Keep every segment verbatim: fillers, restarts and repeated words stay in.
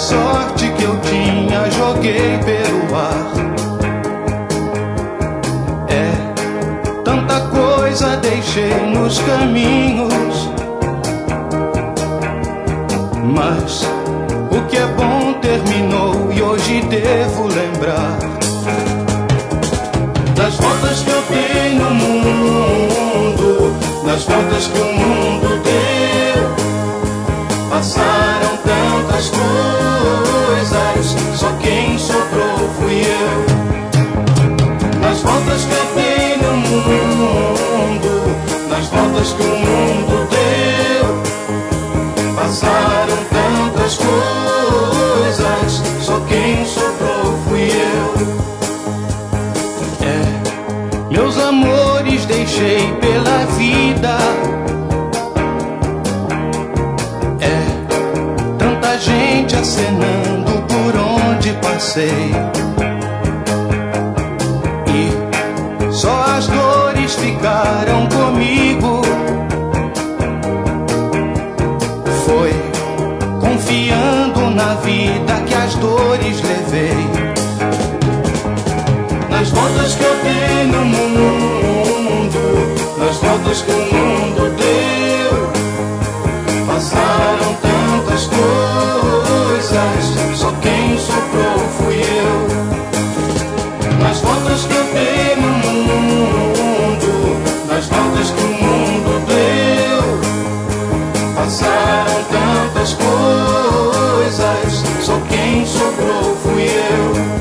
sorte que eu tinha, joguei pelo ar. É, tanta coisa deixei nos caminhos, mas o que é bom terminou e hoje devo lembrar das voltas que eu dei no mundo, das voltas que o mundo deu. Passaram tantas coisas, só quem sobrou fui eu. Nas voltas que eu dei no mundo, nas voltas que o mundo deu. Passaram tantas coisas, só quem sobrou fui eu. É, meus amores deixei pela vida. É, tanta gente acenando por onde passei. E só as dores ficaram comigo. Foi confiando na vida que as dores levei. Nas voltas que eu dei no mundo, nas voltas que o mundo deu. Passaram tantas coisas, só quem sobrou fui eu. Nas voltas que eu dei no mundo, nas voltas que o mundo deu. Passaram tantas coisas, só quem sobrou fui eu.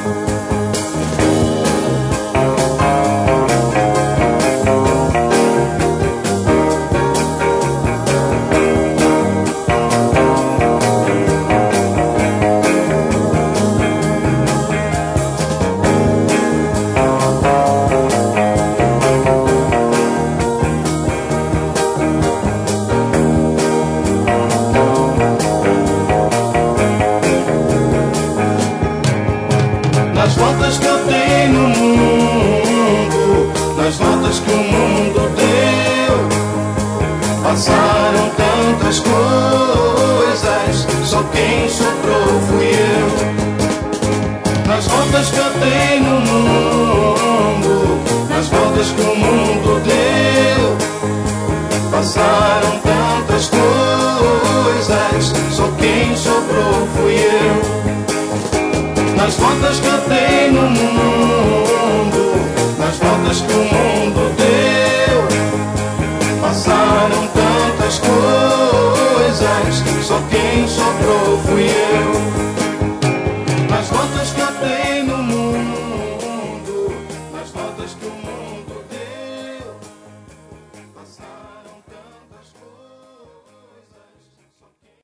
Nas voltas que eu dei no mundo, nas voltas que o mundo deu. Passaram tantas coisas, só quem sobrou fui eu. Nas voltas que eu dei no mundo, nas voltas que o mundo deu. Passaram tantas coisas, só quem sobrou fui eu. Nas voltas que eu dei no mundo, nas voltas que o mundo deu.